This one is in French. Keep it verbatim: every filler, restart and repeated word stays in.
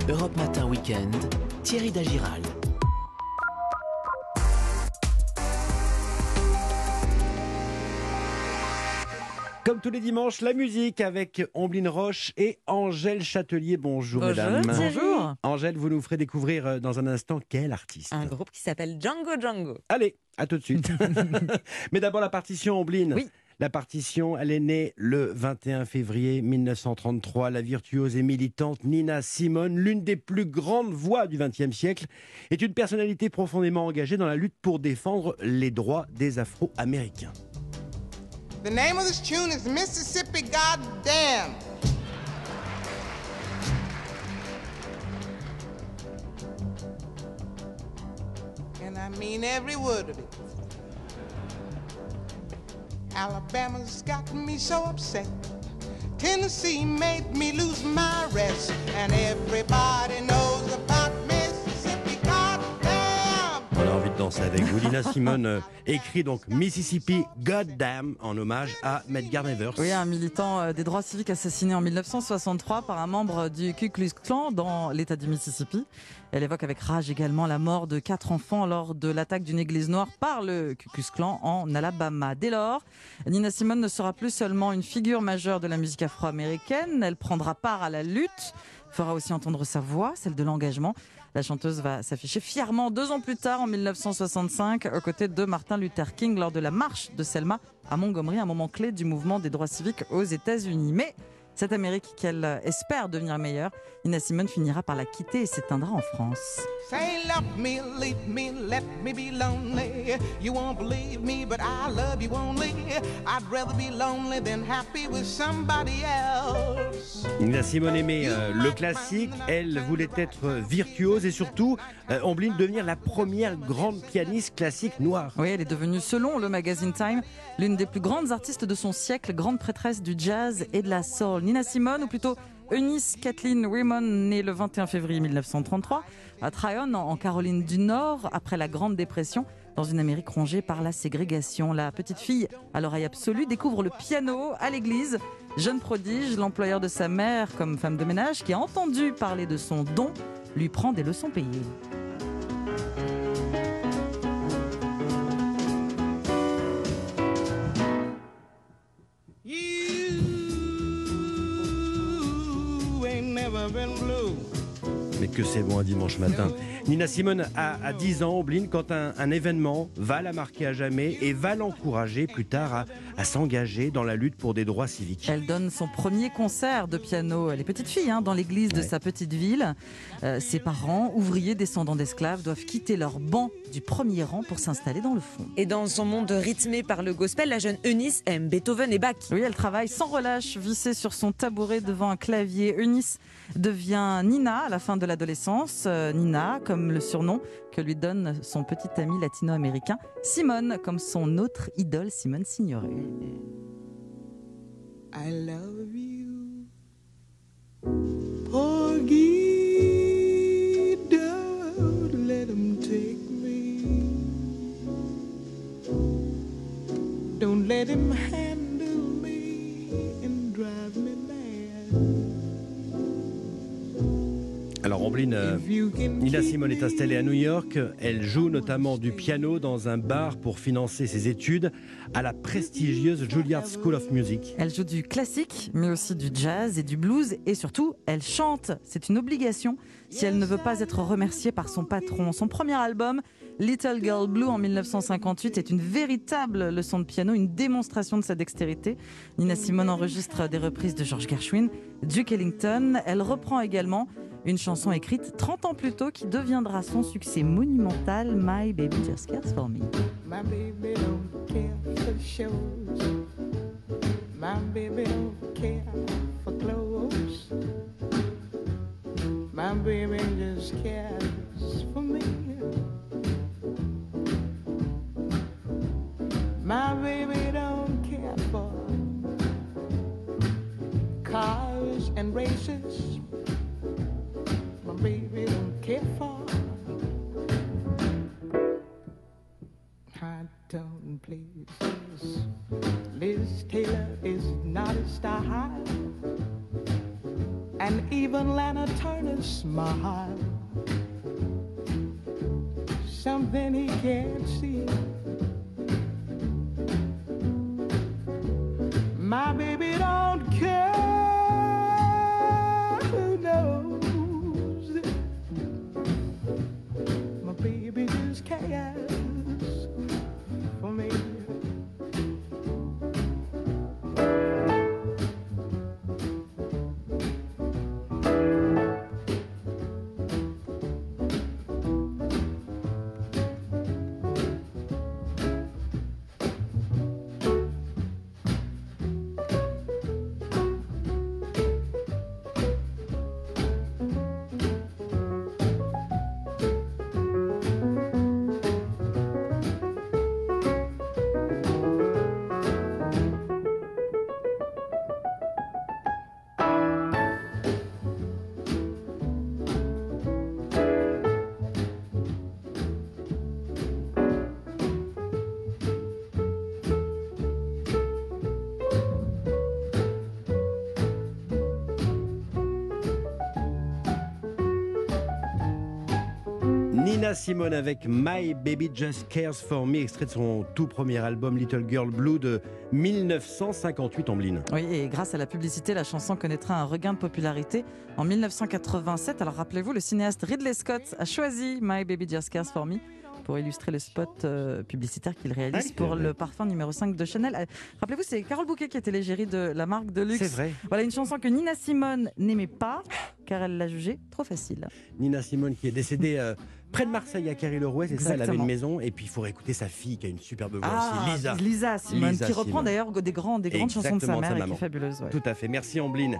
Europe Matin Week-end, Thierry Dagiral. Comme tous les dimanches, la musique avec Omblin Roche et Angèle Châtelier. Bonjour, Bonjour mesdames. Bonjour. Angèle, vous nous ferez découvrir dans un instant quel artiste. Un groupe qui s'appelle Django Django. Allez, à tout de suite. Mais d'abord la partition, Omblin. Oui. La partition, elle est née le vingt et un février mille neuf cent trente-trois. La virtuose et militante Nina Simone, l'une des plus grandes voix du vingtième siècle, est une personnalité profondément engagée dans la lutte pour défendre les droits des Afro-Américains. The name of this tune is Mississippi Goddamn. And I mean every word of it. Alabama's got me so upset. Tennessee made me lose my rest. And everybody knows about Mississippi Goddamn. On a envie de danser avec vous. Nina Simone euh, écrit donc Mississippi Goddamn en hommage à Medgar Evers. Oui, un militant euh, des droits civiques assassiné en mille neuf cent soixante-trois par un membre du Ku Klux Klan dans l'État du Mississippi. Elle évoque avec rage également la mort de quatre enfants lors de l'attaque d'une église noire par le Ku Klux Klan en Alabama. Dès lors, Nina Simone ne sera plus seulement une figure majeure de la musique afro-américaine, elle prendra part à la lutte, fera aussi entendre sa voix, celle de l'engagement. La chanteuse va s'afficher fièrement deux ans plus tard, en mille neuf cent soixante-cinq, aux côtés de Martin Luther King lors de la marche de Selma à Montgomery, un moment clé du mouvement des droits civiques aux États-Unis. Mais cette Amérique qu'elle espère devenir meilleure, Nina Simone finira par la quitter et s'éteindra en France. Say love me, leave me, let me be lonely. You won't believe me, but I love you only. I'd rather be lonely than happy with somebody else. Nina Simone aimait euh, le classique, elle voulait être virtuose et surtout, euh, Omblin, devenir la première grande pianiste classique noire. Oui, elle est devenue, selon le magazine Time, l'une des plus grandes artistes de son siècle, grande prêtresse du jazz et de la soul. Nina Simone, ou plutôt Eunice Kathleen Ramon, née le vingt et un février mille neuf cent trente-trois, à Tryon, en Caroline du Nord, après la Grande Dépression, dans une Amérique rongée par la ségrégation. La petite fille, à l'oreille absolue, découvre le piano à l'église. Jeune prodige, l'employeur de sa mère comme femme de ménage, qui a entendu parler de son don, lui prend des leçons payées. Mais que c'est bon un dimanche matin. Nina Simone a, a dix ans, Omblin, quand un, un événement va la marquer à jamais et va l'encourager plus tard à, à s'engager dans la lutte pour des droits civiques. Elle donne son premier concert de piano, elle est petite fille, hein, dans l'église de ouais. sa petite ville. Euh, ses parents, ouvriers descendants d'esclaves, doivent quitter leur banc du premier rang pour s'installer dans le fond. Et dans son monde rythmé par le gospel, la jeune Eunice aime Beethoven et Bach. Oui, elle travaille sans relâche, vissée sur son tabouret devant un clavier. Eunice devient Nina à la fin de l'adolescence. Euh, Nina, comme le surnom que lui donne son petit ami latino-américain. Simone, comme son autre idole, Simone Signoret. I love you, Porgy, don't let him take me, don't let him handle me and drive me mad. Alors Omblin, euh, Nina Simone est installée à New York. Elle joue notamment du piano dans un bar pour financer ses études à la prestigieuse Juilliard School of Music. Elle joue du classique, mais aussi du jazz et du blues. Et surtout, elle chante. C'est une obligation si elle ne veut pas être remerciée par son patron. Son premier album, Little Girl Blue, en mille neuf cent cinquante-huit, est une véritable leçon de piano, une démonstration de sa dextérité. Nina Simone enregistre des reprises de George Gershwin, Duke Ellington. Elle reprend également une chanson écrite trente ans plus tôt qui deviendra son succès monumental, My Baby Just Cares For Me. My baby don't care for shows. My baby don't care for clothes. My baby just cares for me. My baby don't care for cars and races. My baby don't care for high-tone places. Liz Taylor is not a star high, and even Lana Turner smile, something he can't see. My baby don't care who knows. My baby just cares for me. Nina Simone avec My Baby Just Cares For Me, extrait de son tout premier album Little Girl Blue de mille neuf cent cinquante-huit, Ambline. Oui, et grâce à la publicité, la chanson connaîtra un regain de popularité en mille neuf cent quatre-vingt-sept. Alors rappelez-vous, le cinéaste Ridley Scott a choisi My Baby Just Cares For Me pour illustrer le spot euh, publicitaire qu'il réalise Ah, pour vrai. le parfum numéro cinq de Chanel. Euh, Rappelez-vous, c'est Carole Bouquet qui était l'égérie de la marque de luxe. C'est vrai. Voilà une chanson que Nina Simone n'aimait pas car elle l'a jugée trop facile. Nina Simone qui est décédée euh, près de Marseille à Carry-le-Rouet, c'est ça, elle avait Exactement. une maison et puis il faut réécouter sa fille qui a une superbe voix Ah, aussi, Lisa. Lisa Simone, Lisa qui reprend Simone. d'ailleurs des, grands, des grandes chansons de sa Exactement, de sa mère et qui maman. est fabuleuse. Ouais. Tout à fait, merci Ambline.